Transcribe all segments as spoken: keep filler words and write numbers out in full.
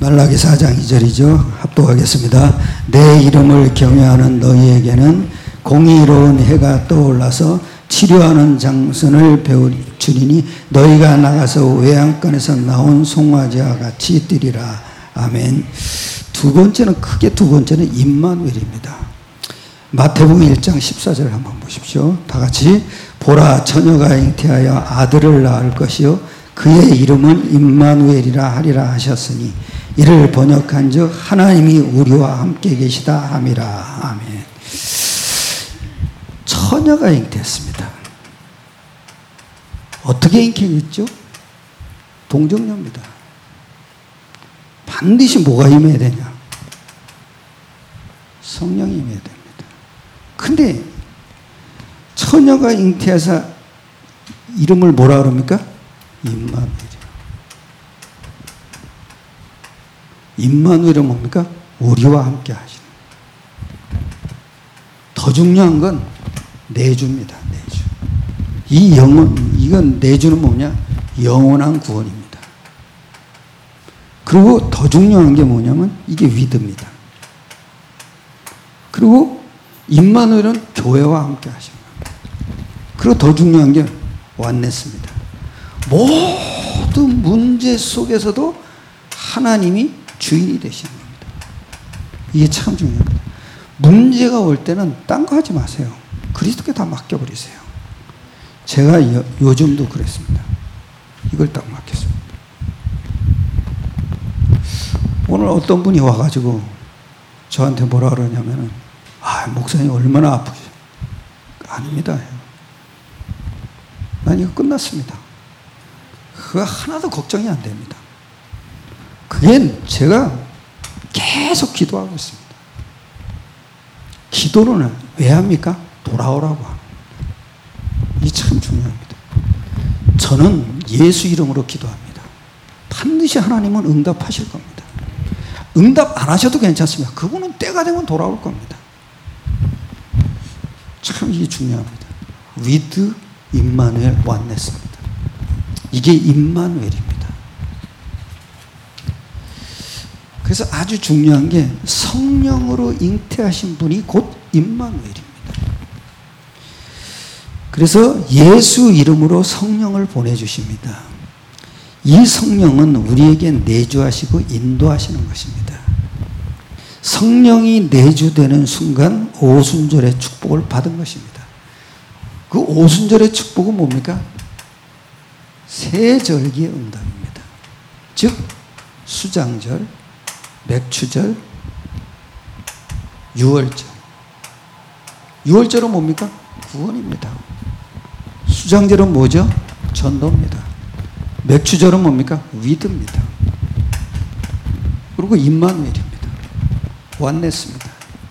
말라기 사 장 이 절이죠. 합독하겠습니다. 내 이름을 경외하는 너희에게는 공의로운 해가 떠올라서 치료하는 장선을 배우주리니 너희가 나가서 외양간에서 나온 송아지와 같이 뛰리라. 아멘. 두 번째는, 크게 두 번째는 임마누엘입니다. 마태복음 일 장 십사 절 한번 보십시오. 다 같이. 보라, 처녀가 잉태하여 아들을 낳을 것이요 그의 이름은 임마누엘이라 하리라 하셨으니 이를 번역한즉 하나님이 우리와 함께 계시다 함이라. 아멘. 처녀가 잉태했습니다. 어떻게 잉태했죠? 동정녀입니다. 반드시 뭐가 임해야 되냐? 성령이 임해야 됩니다. 근데 처녀가 잉태해서 이름을 뭐라 그럽니까? 임마누엘이요. 임마누엘은 뭡니까? 우리와 함께 하시는. 더 중요한 건 내주입니다. 내주. 이 영혼, 이건 내주는 뭐냐? 영원한 구원입니다. 그리고 더 중요한 게 뭐냐면 이게 위드입니다. 그리고 임마누엘은 교회와 함께 하시는 겁니다. 그리고 더 중요한 게 완냈습니다. 모든 문제 속에서도 하나님이 주인이 되시는 겁니다. 이게 참 중요합니다. 문제가 올 때는 딴 거 하지 마세요. 그리스도께 다 맡겨버리세요. 제가 요, 요즘도 그랬습니다. 이걸 딱 맡겼습니다. 오늘 어떤 분이 와가지고 저한테 뭐라 그러냐면은, 아, 목사님 얼마나 아프지? 아닙니다. 난 이거 끝났습니다. 그거 하나도 걱정이 안 됩니다. 그게 제가 계속 기도하고 있습니다. 기도는 왜 합니까? 돌아오라고 합니다. 이게 참 중요합니다. 저는 예수 이름으로 기도합니다. 반드시 하나님은 응답하실 겁니다. 응답 안 하셔도 괜찮습니다. 그분은 때가 되면 돌아올 겁니다. 참 이게 중요합니다. with 임마누엘 완냈습니다. 이게 임마누엘입니다. 그래서 아주 중요한 게 성령으로 잉태하신 분이 곧 임마누엘입니다. 그래서 예수 이름으로 성령을 보내주십니다. 이 성령은 우리에게 내주하시고 인도하시는 것입니다. 성령이 내주되는 순간 오순절의 축복을 받은 것입니다. 그 오순절의 축복은 뭡니까? 세 절기의 응답입니다. 즉 수장절, 맥추절, 유월절. 유월절은 뭡니까? 구원입니다. 수장절은 뭐죠? 전도입니다. 맥추절은 뭡니까? 위드입니다. 그리고 임마누엘입니다. 완냈습니다.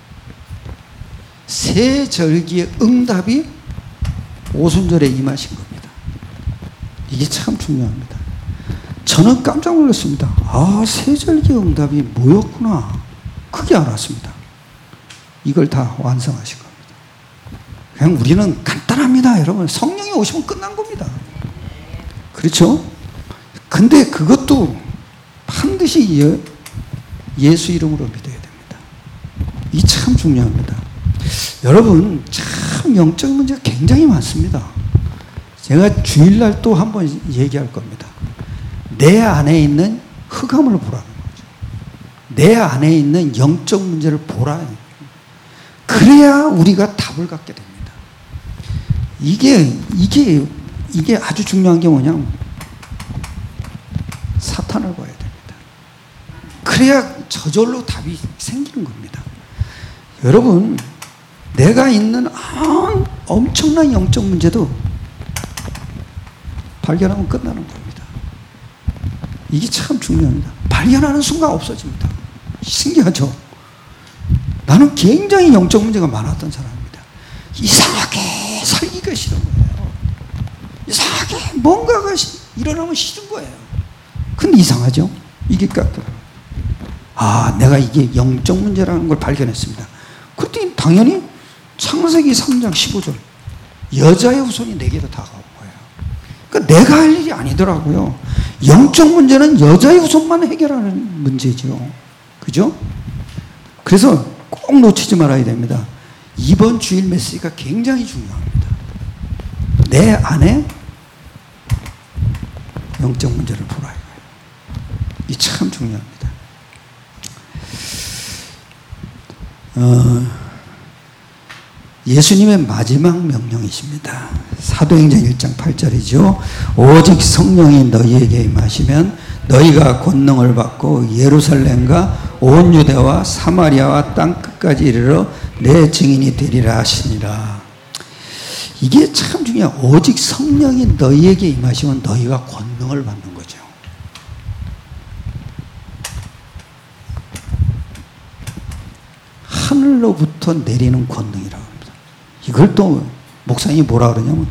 세 절기의 응답이 오순절에 임하신 겁니다. 이게 참 중요합니다. 저는 깜짝 놀랐습니다. 아, 세 절기의 응답이 뭐였구나. 크게 알았습니다. 이걸 다 완성하신 겁니다. 그냥 우리는 간단합니다. 여러분, 성령이 오시면 끝난 겁니다. 그렇죠? 근데 그것도 반드시 예, 예수 이름으로 믿어야 됩니다. 이 참 중요합니다. 여러분, 참 영적 문제가 굉장히 많습니다. 제가 주일날 또 한번 얘기할 겁니다. 내 안에 있는 흑암을 보라는 거죠. 내 안에 있는 영적 문제를 보라. 그래야 우리가 답을 갖게 됩니다. 이게, 이게, 이게 아주 중요한 게 뭐냐면, 사탄을 봐야 됩니다. 그래야 저절로 답이 생기는 겁니다. 여러분, 내가 있는 엄청난 영적 문제도 발견하면 끝나는 겁니다. 이게 참 중요합니다. 발견하는 순간 없어집니다. 신기하죠? 나는 굉장히 영적 문제가 많았던 사람입니다. 이상하게 살기가 싫은 거예요. 이상하게 뭔가가 일어나면 싫은 거예요. 근데 이상하죠? 이게 깎더라고요. 아, 내가 이게 영적 문제라는 걸 발견했습니다. 그때 당연히 창세기 삼 장 십오 절 여자의 후손이 내게로 다가온 거예요. 그러니까 내가 할 일이 아니더라고요. 영적 문제는 여자의 후손만 해결하는 문제죠. 그죠? 그래서 꼭 놓치지 말아야 됩니다. 이번 주일 메시지가 굉장히 중요합니다. 내 안에 영적 문제를 풀어야 해요. 이 참 중요합니다. 어, 예수님의 마지막 명령이십니다. 사도행전 일 장 팔 절이죠. 오직 성령이 너희에게 임하시면 너희가 권능을 받고 예루살렘과 온 유대와 사마리아와 땅 끝까지 이르러 내 증인이 되리라 하시니라. 이게 참 중요해요. 오직 성령이 너희에게 임하시면 너희가 권능을 받는 거죠. 하늘로부터 내리는 권능이라고 합니다. 이걸 또 목사님이 뭐라 그러냐면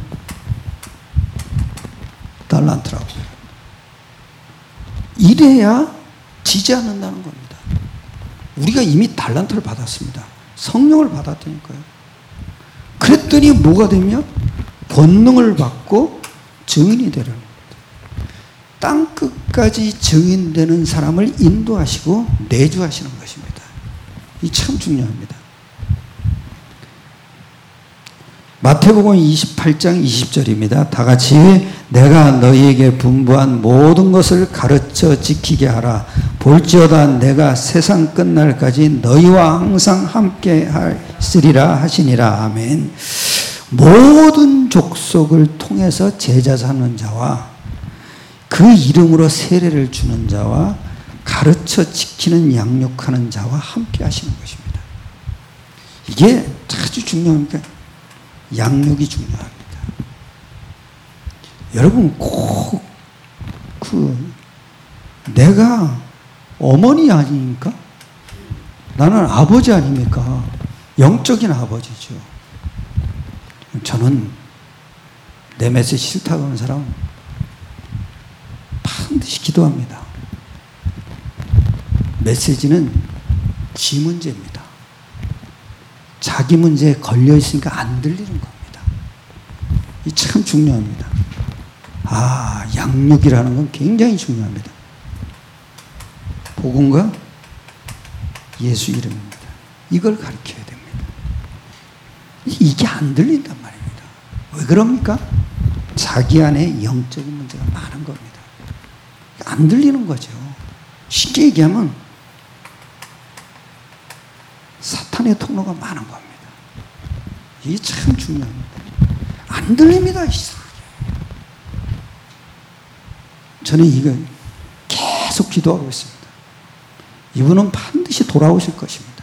달란트라고 해요. 이래야 지지 않는다는 겁니다. 우리가 이미 달란트를 받았습니다. 성령을 받았다니까요. 그랬더니 뭐가 되면 권능을 받고 증인이 되려는 겁니다. 땅 끝까지 증인되는 사람을 인도하시고 내주하시는 것입니다. 이 참 중요합니다. 마태복음 이십팔 장 이십 절입니다. 다 같이 내가 너희에게 분부한 모든 것을 가르쳐 지키게 하라. 볼지어다 내가 세상 끝날까지 너희와 항상 함께 하시리라 하시니라. 아멘. 모든 족속을 통해서 제자 삼는 자와 그 이름으로 세례를 주는 자와 가르쳐 지키는 양육하는 자와 함께 하시는 것입니다. 이게 아주 중요합니다. 양육이 중요합니다. 여러분 꼭 그 내가 어머니 아닙니까? 나는 아버지 아닙니까? 영적인 아버지죠. 저는 내 메시지 싫다고 하는 사람은 반드시 기도합니다. 메시지는 지 문제입니다. 자기 문제에 걸려 있으니까 안 들리는 겁니다. 이 참 중요합니다. 아, 양육이라는 건 굉장히 중요합니다. 복음과 예수 이름입니다. 이걸 가르쳐야 됩니다. 이게 안 들린단 말입니다. 왜 그럽니까? 자기 안에 영적인 문제가 많은 겁니다. 안 들리는 거죠. 쉽게 얘기하면 사탄의 통로가 많은 겁니다. 이게 참 중요합니다. 안 들립니다. 이상하게. 저는 이거 계속 기도하고 있습니다. 이분은 반드시 돌아오실 것입니다.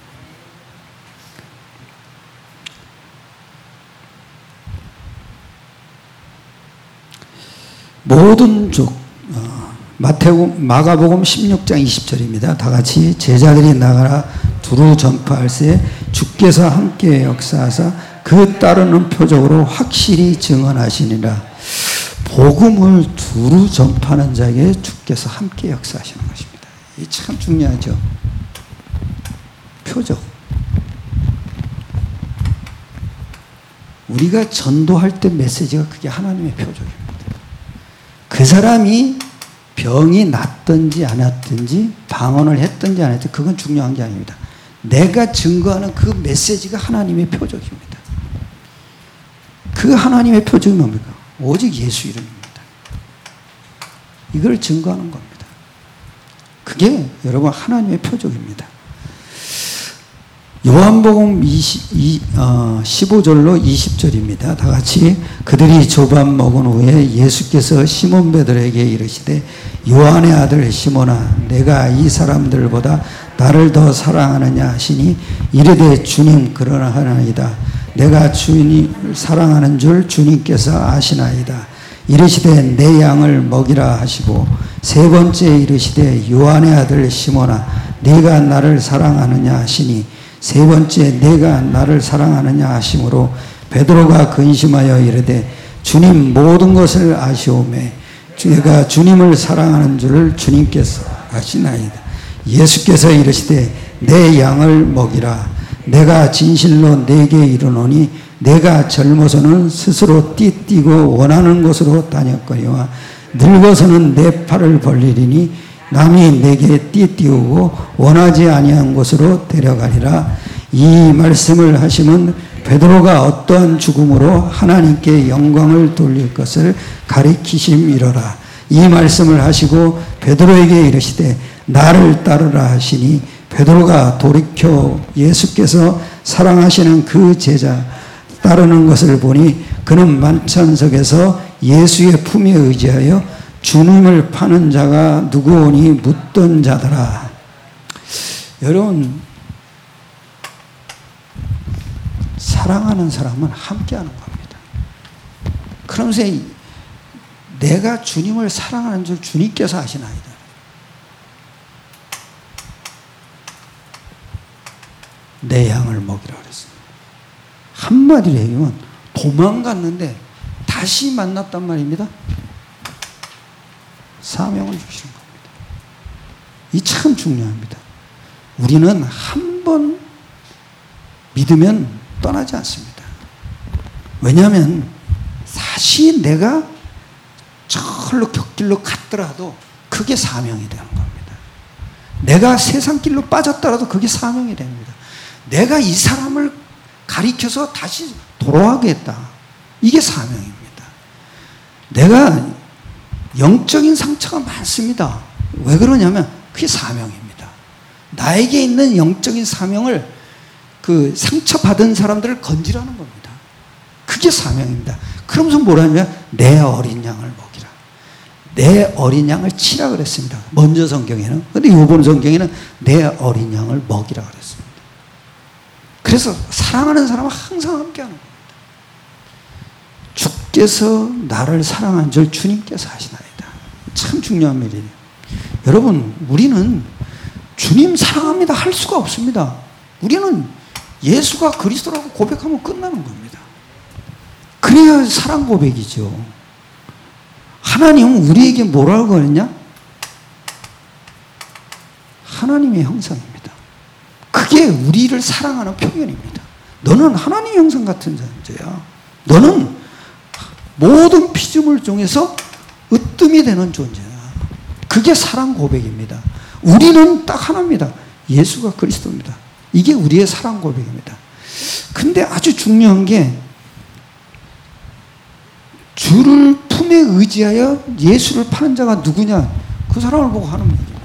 모든 족 어, 마태복음, 마가복음 십육 장 이십 절입니다. 다 같이 제자들이 나가라 두루 전파할세 주께서 함께 역사하사 그 따르는 표적으로 확실히 증언하시니라. 복음을 두루 전파하는 자에게 주께서 함께 역사하시는 것입니다. 이게 참 중요하죠. 표적. 우리가 전도할 때 메시지가 그게 하나님의 표적입니다. 그 사람이 병이 낫든지 안 낫든지 방언을 했든지 안 했든지 그건 중요한 게 아닙니다. 내가 증거하는 그 메시지가 하나님의 표적입니다. 그 하나님의 표적이 뭡니까? 오직 예수 이름입니다. 이걸 증거하는 겁니다. 그게 여러분 하나님의 표적입니다. 요한복음 십오 절로 이십 절입니다. 다 같이 그들이 조밥 먹은 후에 예수께서 시몬 베드로에게 이르시되 요한의 아들 시몬아 내가 이 사람들보다 나를 더 사랑하느냐 하시니 이르되 주님 그러하나이다. 내가 주님을 사랑하는 줄 주님께서 아시나이다. 이르시되 내 양을 먹이라 하시고 세 번째 이르시되 요한의 아들 시몬아 네가 나를 사랑하느냐 하시니 세 번째 내가 나를 사랑하느냐 하심으로 베드로가 근심하여 이르되 주님 모든 것을 아시오매 내가 주님을 사랑하는 줄을 주님께서 아시나이다. 예수께서 이르시되 내 양을 먹이라. 내가 진실로 내게 이르노니 내가 젊어서는 스스로 띠뛰고 원하는 곳으로 다녔거니와 늙어서는 내 팔을 벌리리니 남이 내게 띠띠우고 원하지 아니한 곳으로 데려가리라. 이 말씀을 하시면 베드로가 어떠한 죽음으로 하나님께 영광을 돌릴 것을 가리키심이로라. 이 말씀을 하시고 베드로에게 이르시되 나를 따르라 하시니 베드로가 돌이켜 예수께서 사랑하시는 그 제자 따르는 것을 보니 그는 만찬석에서 예수의 품에 의지하여 주님을 파는 자가 누구오니 묻던 자더라. 여러분, 사랑하는 사람은 함께하는 겁니다. 그러면서 내가 주님을 사랑하는 줄 주님께서 아시나이다. 내 양을 먹이라 그랬습니다. 한마디로 얘기하면 도망갔는데 다시 만났단 말입니다. 사명을 주시는 겁니다. 이 참 중요합니다. 우리는 한 번 믿으면 떠나지 않습니다. 왜냐하면 다시 내가 절로 격길로 갔더라도 그게 사명이 되는 겁니다. 내가 세상 길로 빠졌더라도 그게 사명이 됩니다. 내가 이 사람을 가리켜서 다시 돌아가겠다. 이게 사명입니다. 내가 영적인 상처가 많습니다. 왜 그러냐면 그게 사명입니다. 나에게 있는 영적인 사명을 그 상처받은 사람들을 건지라는 겁니다. 그게 사명입니다. 그러면서 뭐라냐면 내 어린 양을 먹이라. 내 어린 양을 치라 그랬습니다. 먼저 성경에는. 근데 이번 성경에는 내 어린 양을 먹이라 그랬습니다. 그래서 사랑하는 사람은 항상 함께하는 겁니다. 주께서 나를 사랑한 줄 주님께서 하시나이다. 참 중요한 일이에요. 여러분, 우리는 주님 사랑합니다 할 수가 없습니다. 우리는 예수가 그리스도라고 고백하면 끝나는 겁니다. 그래야 사랑 고백이죠. 하나님은 우리에게 뭐라고 그랬냐? 하나님의 형상입니다. 그게 우리를 사랑하는 표현입니다. 너는 하나님의 형상 같은 존재야. 너는 모든 피조물 중에서 으뜸이 되는 존재야. 그게 사랑 고백입니다. 우리는 딱 하나입니다. 예수가 그리스도입니다. 이게 우리의 사랑 고백입니다. 근데 아주 중요한 게 주를 품에 의지하여 예수를 파는 자가 누구냐? 그 사람을 보고 하는 얘기입니다.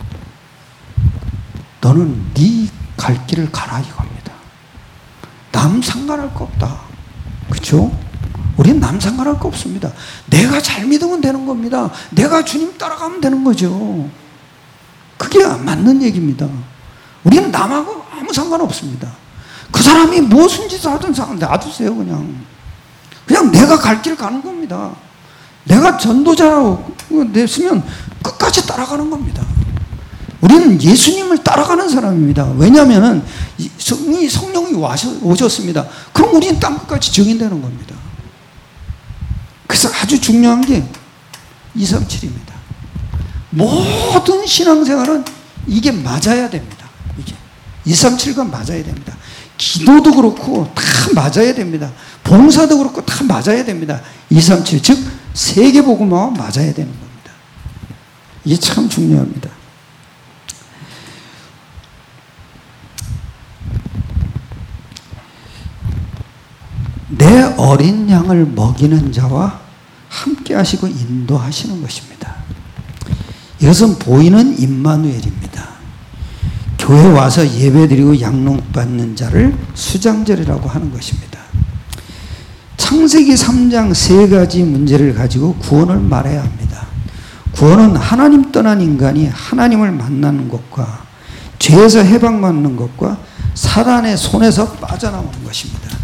너는 네 갈 길을 가라 이겁니다. 남 상관할 거 없다. 그렇죠? 우리는 남 상관할 거 없습니다. 내가 잘 믿으면 되는 겁니다. 내가 주님 따라가면 되는 거죠. 그게 맞는 얘기입니다. 우리는 남하고 아무 상관없습니다. 그 사람이 무슨 짓을 하든 놔두세요. 그냥 그냥 내가 갈 길 가는 겁니다. 내가 전도자라고 냈으면 끝까지 따라가는 겁니다. 우리는 예수님을 따라가는 사람입니다. 왜냐하면 성령이 오셨습니다. 그럼 우리는 땅 끝까지 증인되는 겁니다. 그래서 아주 중요한 게 이삼칠입니다. 모든 신앙생활은 이게 맞아야 됩니다. 이게 이삼칠과 맞아야 됩니다. 기도도 그렇고 다 맞아야 됩니다. 봉사도 그렇고 다 맞아야 됩니다. 이삼칠 즉 세계복음화와 맞아야 되는 겁니다. 이게 참 중요합니다. 내 어린 양을 먹이는 자와 함께 하시고 인도하시는 것입니다. 이것은 보이는 임마누엘입니다. 교회 와서 예배드리고 양육받는 자를 수장절이라고 하는 것입니다. 창세기 삼 장 세 가지 문제를 가지고 구원을 말해야 합니다. 구원은 하나님 떠난 인간이 하나님을 만나는 것과 죄에서 해방받는 것과 사단의 손에서 빠져나오는 것입니다.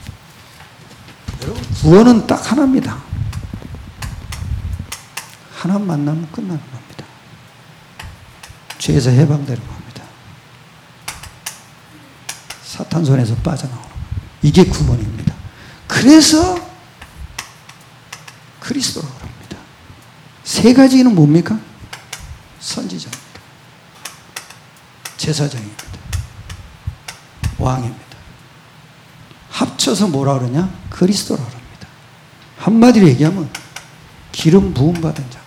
여러분, 구원은 딱 하나입니다. 하나 만나면 끝나는 겁니다. 죄에서 해방되는 겁니다. 사탄 손에서 빠져나오는 겁니다. 이게 구원입니다. 그래서 그리스도라고 합니다. 세 가지는 뭡니까? 선지자입니다. 제사장입니다. 왕입니다. 합쳐서 뭐라 그러냐? 그리스도라고 합니다. 한마디로 얘기하면 기름 부음받은 자입니다.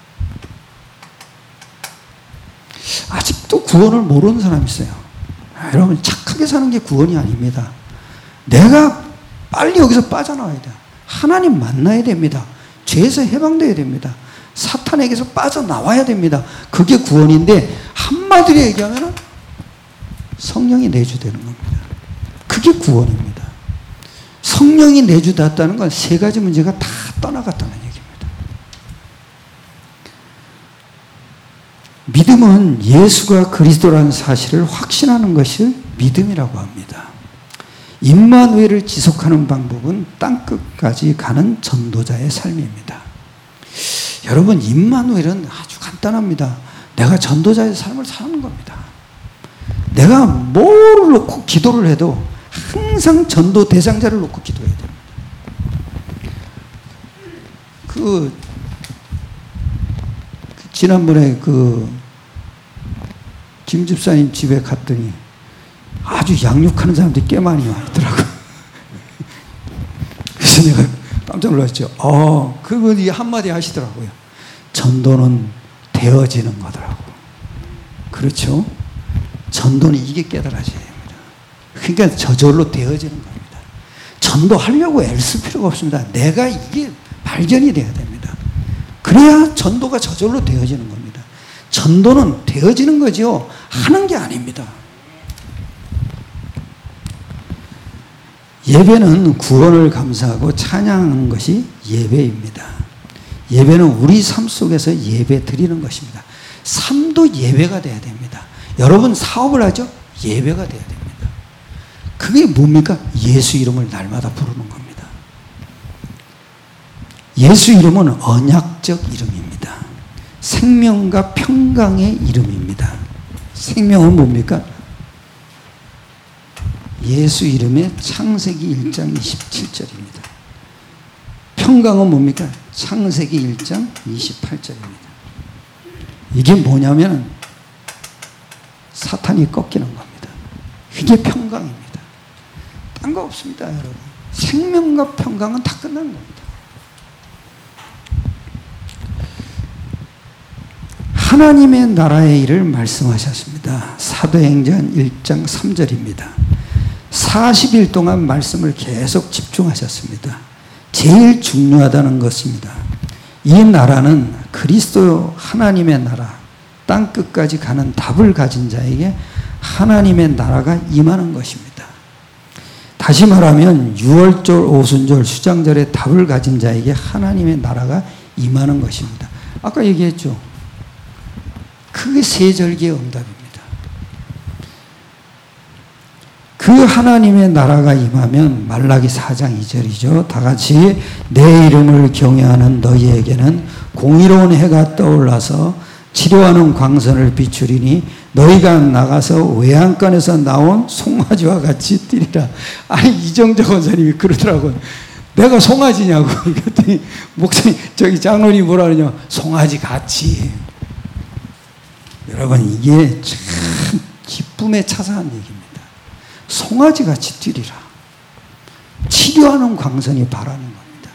아직도 구원을 모르는 사람이 있어요. 아, 여러분 착하게 사는 게 구원이 아닙니다. 내가 빨리 여기서 빠져나와야 돼요. 하나님 만나야 됩니다. 죄에서 해방돼야 됩니다. 사탄에게서 빠져나와야 됩니다. 그게 구원인데 한마디로 얘기하면 성령이 내주되는 겁니다. 그게 구원입니다. 성령이 내주됐다는 건 세 가지 문제가 다 떠나갔다는 얘기입니다. 믿음은 예수가 그리스도라는 사실을 확신하는 것을 믿음이라고 합니다. 임마누엘을 지속하는 방법은 땅끝까지 가는 전도자의 삶입니다. 여러분, 임마누엘은 아주 간단합니다. 내가 전도자의 삶을 사는 겁니다. 내가 뭐를 놓고 기도를 해도 항상 전도 대상자를 놓고 기도해야 됩니다. 그, 그 지난번에 그 김 집사님 집에 갔더니 아주 양육하는 사람들이 꽤 많이 와 있더라고요. 그래서 내가 깜짝 놀랐죠. 어, 그분이 한마디 하시더라고요. 전도는 되어지는 거더라고. 그렇죠? 전도는 이게 깨달아져야 됩니다. 그러니까 저절로 되어지는 겁니다. 전도하려고 애쓸 필요가 없습니다. 내가 이게 발견이 돼야 됩니다. 그래야 전도가 저절로 되어지는 겁니다. 전도는 되어지는 거죠. 하는 게 아닙니다. 예배는 구원을 감사하고 찬양하는 것이 예배입니다. 예배는 우리 삶 속에서 예배 드리는 것입니다. 삶도 예배가 돼야 됩니다. 여러분 사업을 하죠? 예배가 돼야 됩니다. 그게 뭡니까? 예수 이름을 날마다 부르는 겁니다. 예수 이름은 언약적 이름입니다. 생명과 평강의 이름입니다. 생명은 뭡니까? 예수 이름의 창세기 일 장 이십칠 절입니다. 평강은 뭡니까? 창세기 일 장 이십팔 절입니다. 이게 뭐냐면 사탄이 꺾이는 겁니다. 이게 평강입니다. 딴 거 없습니다, 여러분. 생명과 평강은 다 끝난 겁니다. 하나님의 나라의 일을 말씀하셨습니다. 사도행전 일 장 삼 절입니다. 사십 일 동안 말씀을 계속 집중하셨습니다. 제일 중요하다는 것입니다. 이 나라는 그리스도 하나님의 나라, 땅끝까지 가는 답을 가진 자에게 하나님의 나라가 임하는 것입니다. 다시 말하면 유월절, 오순절, 수장절에 답을 가진 자에게 하나님의 나라가 임하는 것입니다. 아까 얘기했죠. 그게 세절기의 응답입니다. 그 하나님의 나라가 임하면 말라기 사 장 이 절이죠. 다 같이 내 이름을 경외하는 너희에게는 공의로운 해가 떠올라서 치료하는 광선을 비추리니 너희가 나가서 외양간에서 나온 송아지와 같이 뛰리라. 아니 이정적 원사님이 그러더라고요. 내가 송아지냐고. 그랬더니 목사님 저기 장로님이 뭐라 그러냐. 송아지 같이. 여러분 이게 참 기쁨에 차사한 얘기입니다. 송아지같이 뛰리라. 치료하는 광선이 바라는 겁니다.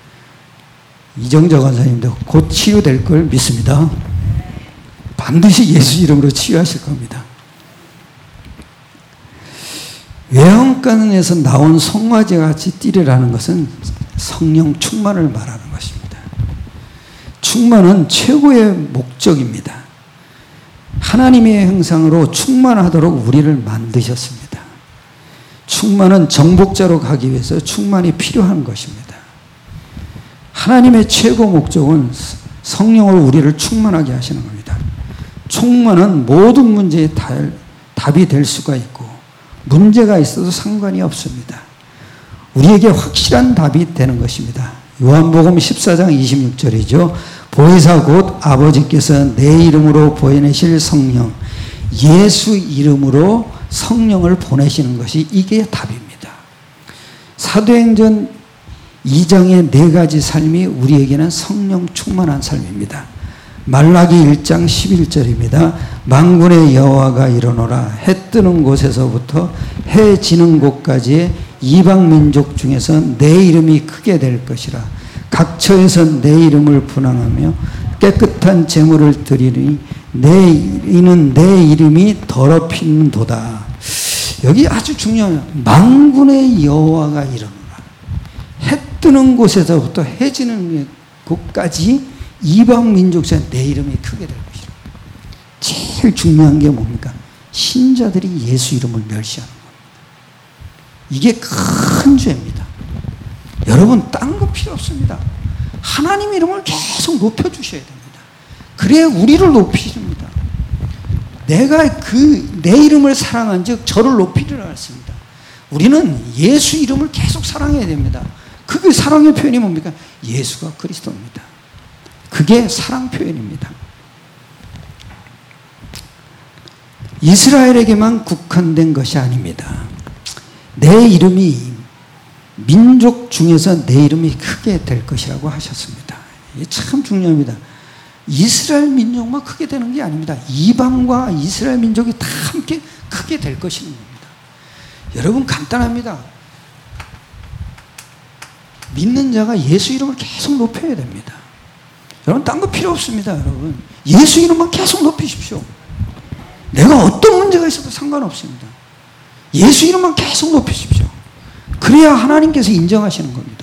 이정적 원사님도 곧 치유될 걸 믿습니다. 반드시 예수 이름으로 치유하실 겁니다. 외양간에서 나온 송아지같이 뛰리라는 것은 성령 충만을 말하는 것입니다. 충만은 최고의 목적입니다. 하나님의 형상으로 충만하도록 우리를 만드셨습니다. 충만은 정복자로 가기 위해서 충만이 필요한 것입니다. 하나님의 최고 목적은 성령으로 우리를 충만하게 하시는 겁니다. 충만은 모든 문제의 답이 될 수가 있고 문제가 있어도 상관이 없습니다. 우리에게 확실한 답이 되는 것입니다. 요한복음 십사 장 이십육 절이죠. 보혜사 곧 아버지께서 내 이름으로 보내실 성령, 예수 이름으로 성령을 보내시는 것이 이게 답입니다. 사도행전 이 장의 네 가지 삶이 우리에게는 성령 충만한 삶입니다. 말라기 일 장 십일 절입니다. 만군의 여호와가 이르노라. 해 뜨는 곳에서부터 해 지는 곳까지의 이방 민족 중에서 내 이름이 크게 될 것이라. 각처에서 내 이름을 분향하며 깨끗한 제물을 드리니 내 이는 내 이름이 더럽히는도다. 여기 아주 중요한 만군의 여호와가 이르노라. 해 뜨는 곳에서부터 해 지는 곳까지 이방 민족 중에 내 이름이 크게 될 것이라. 제일 중요한 게 뭡니까? 신자들이 예수 이름을 멸시하는 겁니다. 이게 큰 죄입니다. 여러분 딴 거 필요 없습니다. 하나님 이름을 계속 높여주셔야 됩니다. 그래야 우리를 높이십니다. 내가 그 내 이름을 사랑한 즉 저를 높이리라 했습니다. 우리는 예수 이름을 계속 사랑해야 됩니다. 그게 사랑의 표현이 뭡니까? 예수가 그리스도입니다. 그게 사랑 표현입니다. 이스라엘에게만 국한된 것이 아닙니다. 내 이름이 민족 중에서 내 이름이 크게 될 것이라고 하셨습니다. 이게 참 중요합니다. 이스라엘 민족만 크게 되는 게 아닙니다. 이방과 이스라엘 민족이 다 함께 크게 될 것이는 겁니다. 여러분 간단합니다. 믿는 자가 예수 이름을 계속 높여야 됩니다. 여러분 딴 거 필요 없습니다. 여러분 예수 이름만 계속 높이십시오. 내가 어떤 문제가 있어도 상관없습니다. 예수 이름만 계속 높이십시오. 그래야 하나님께서 인정하시는 겁니다.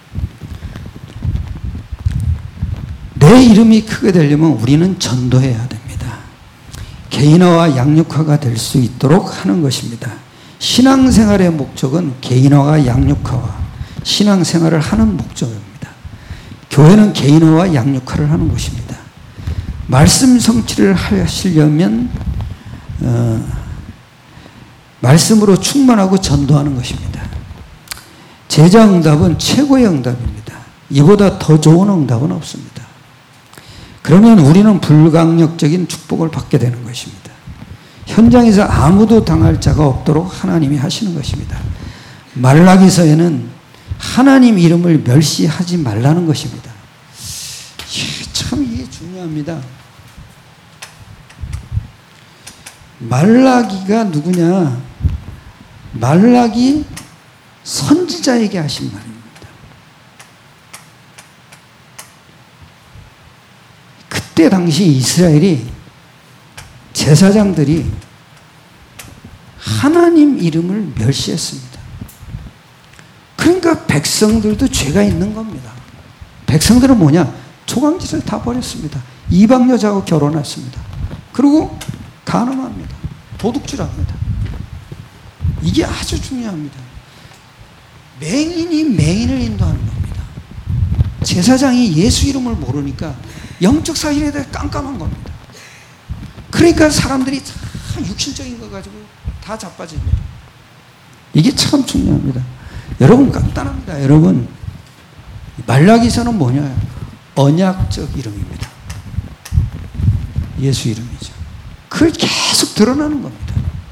내 이름이 크게 되려면 우리는 전도해야 됩니다. 개인화와 양육화가 될 수 있도록 하는 것입니다. 신앙생활의 목적은 개인화와 양육화와 신앙생활을 하는 목적입니다. 교회는 개인화와 양육화를 하는 곳입니다. 말씀 성취를 하시려면 어, 말씀으로 충만하고 전도하는 것입니다. 제자 응답은 최고의 응답입니다. 이보다 더 좋은 응답은 없습니다. 그러면 우리는 불강력적인 축복을 받게 되는 것입니다. 현장에서 아무도 당할 자가 없도록 하나님이 하시는 것입니다. 말라기서에는 하나님 이름을 멸시하지 말라는 것입니다. 참 이게 중요합니다. 말라기가 누구냐? 말라기 선지자에게 하신 말입니다. 그때 당시 이스라엘이 제사장들이 하나님 이름을 멸시했습니다. 그러니까 백성들도 죄가 있는 겁니다. 백성들은 뭐냐? 초강지를 다 버렸습니다. 이방 여자하고 결혼했습니다. 그리고 간음합니다. 도둑질합니다. 이게 아주 중요합니다. 맹인이 맹인을 인도하는 겁니다. 제사장이 예수 이름을 모르니까 영적 사실에 대해 깜깜한 겁니다. 그러니까 사람들이 참 육신적인 거 가지고 다 자빠집니다. 이게 참 중요합니다. 여러분 간단합니다. 여러분 말라기서는 뭐냐? 언약적 이름입니다. 예수 이름이죠. 그걸 계속 드러나는 겁니다.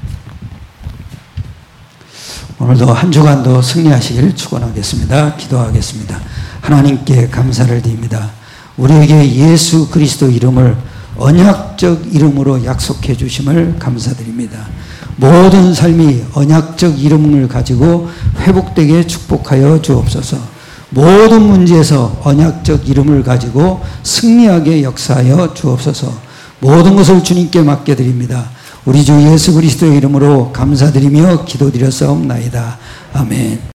오늘도 한 주간도 승리하시기를 축원하겠습니다. 기도하겠습니다. 하나님께 감사를 드립니다. 우리에게 예수 그리스도 이름을 언약적 이름으로 약속해 주심을 감사드립니다. 모든 삶이 언약적 이름을 가지고 회복되게 축복하여 주옵소서. 모든 문제에서 언약적 이름을 가지고 승리하게 역사하여 주옵소서. 모든 것을 주님께 맡겨드립니다. 우리 주 예수 그리스도의 이름으로 감사드리며 기도드렸사옵나이다. 아멘.